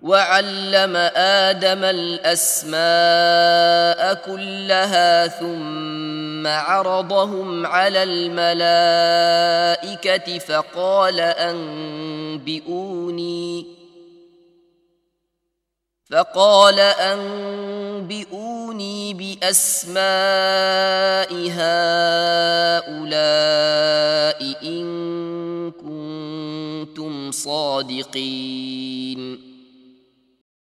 وعلم آدم الأسماء كلها ثم عرضهم على الملائكة فقال أنبئوني بأسماء هؤلاء إن كنتم صادقين.